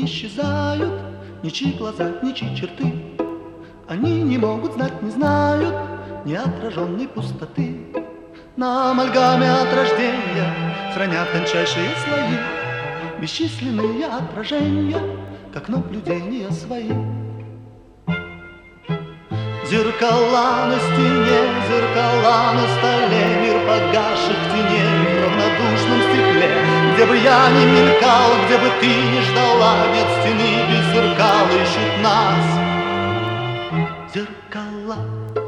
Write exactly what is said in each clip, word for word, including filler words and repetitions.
исчезают, ничьи глаза, ничьи черты. Они не могут знать, не знают ни отраженной пустоты. На амальгаме от рождения хранят тончайшие слои, бесчисленные отражения, как наблюдения свои. Зеркала на стене, зеркала на столе, мир погасших теней в равнодушном стекле. Где бы я ни мелькал, где бы ты ни ждала, нет стены без зеркал, ищут нас зеркала.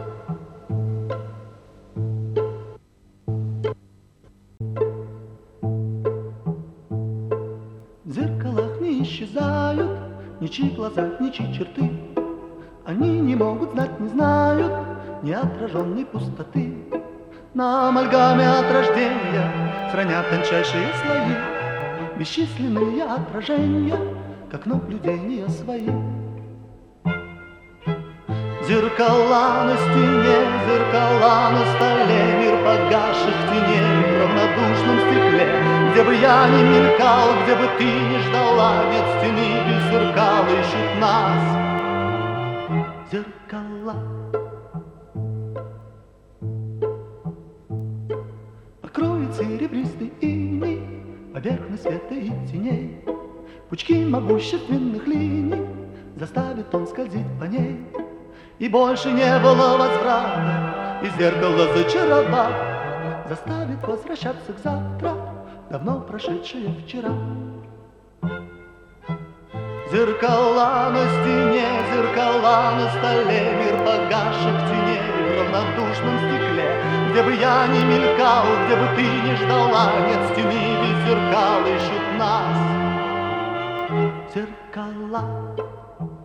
В зеркалах не исчезают ничьи глаза, ничьи черты. Они не могут знать, не знают ни отраженной пустоты. На амальгаме от рождения хранят тончайшие слои, бесчисленные отражения, как наблюдения свои. Зеркала на стене, зеркала на столе, мир погасших теней в равнодушном стекле. Где бы я ни мелькал, где бы ты ни ждала, нет стены без зеркал, ищут нас зеркала. Покроет серебристый иней поверхность света и теней. Пучки могущественных линий заставит он скользить по ней. И больше не было возврата, и зеркало зачаровав заставит возвращаться к завтра, давно прошедшее вчера. Зеркала на стене, зеркала на столе, мир погасших теней в равнодушном стекле. Где бы я ни мелькал, где бы ты ни ждала, нет стены без зеркал, ищут нас зеркала.